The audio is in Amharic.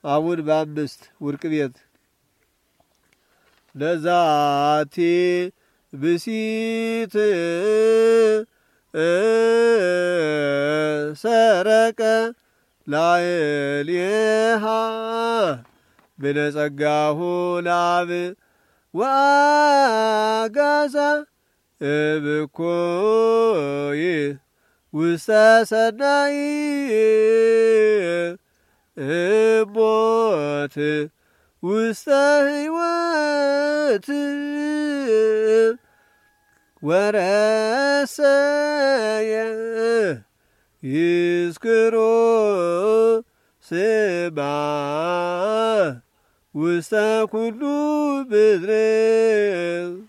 አቡን በአምስት ውርቅ ቤት ለዛቲ ብሲት ሰረቀ ላዕሌሃ ብለጸጋሁ ለአብ ወአጋዛ እብኮይ ውስተ ሰናይ እሞት ውስተ ሕይወት ወረሰየ ይዝክሮ ስማ ውስተ ኩሉ ምድር